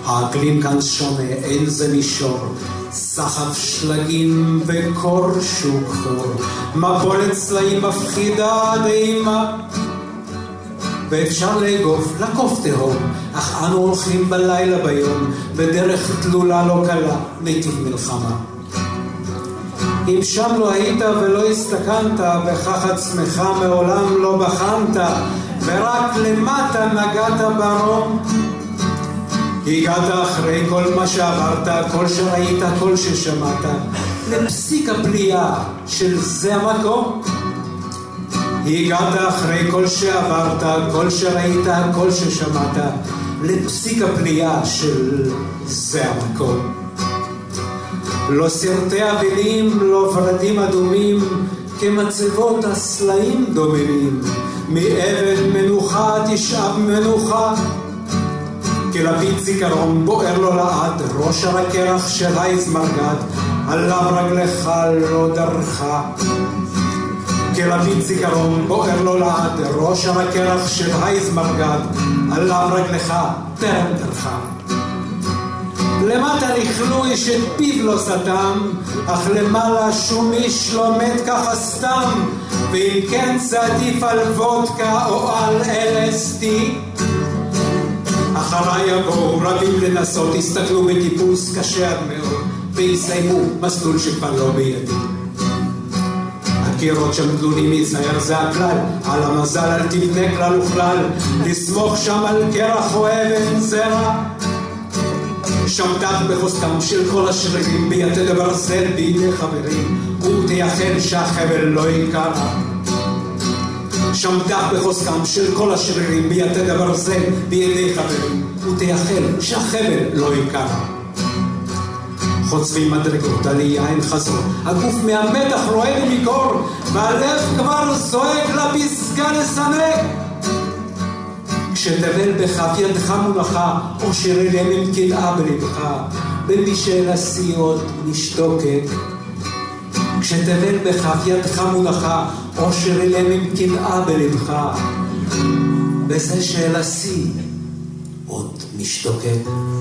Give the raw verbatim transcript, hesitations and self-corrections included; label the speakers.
Speaker 1: האקלים כאן שונה, אין זה מישור, סחף שלגים וקור שוק חור, מפולת צלעים מפחידה עד אימה, ואפשר לאגוף, לקוף תהום, אך אנו הולכים בלילה ביום, בדרך תלולה לא קלה, נתיב מלחמה. אם שם לא היית ולא הסתכנת, וכך עצמך מעולם לא בחנת, ורק למטה נגעת ברום, הגעת אחרי כל מה שעברת, כל שראית, כל ששמעת, לפסיק הפליאה של זה המקום. הגעת אחרי כל שעברת, כל שראית, כל ששמעת, לפסיק הפליאה של זה המקום. לא סרטי אבלים, לא ורדים אדומים, כמצבות הסלעים דוממים, מעבד מנוחה תשאב מנוחה, כלפיד זיכרון בוער לו לעד, ראש הרקרח של היזמרגד, עליו רגלך לא דרכה. כלפיד זיכרון בוער לו לעד, ראש הרקרח של היזמרגד, עליו רגלך טרם דרכה. למטה נכלוי שאת פיו לא סתם, אך למעלה שום איש לא מת ככה סתם, ואם כן זה עדיף על וודקה או על אל אס די. אחריי יבואו רבים לנסות, הסתכלו בטיפוס קשה עד מאוד, ויסיימו מסלול שכבר לא בידי. הקירות שם גדולים יזהר זה הכלל, על המזל אל תבנה כלל וכלל, לסמוך שם על קרח או אבן זרע. שם תח בחוסקם של כל השרירים, ביתד הברזל בידי חברים, ותייחל שהחבל לא יקרה. שם תח בחוסקם של כל השרירים, ביתד הברזל בידי חברים, ותייחל שהחבל לא יקרה. חוצבים מדרגות, עלייה אין חזור, הגוף מהמתח רועד מקור, והלב כבר זועק לפסגה לסנק. כשתבל בכף ידך מונחה, או שרלם כלאה בלבך, במשל הסיעות נשתוקק. כשתבל בכף ידך מונחה, או שרלם כלאה בלבך, בזה של השיא עוד נשתוקק.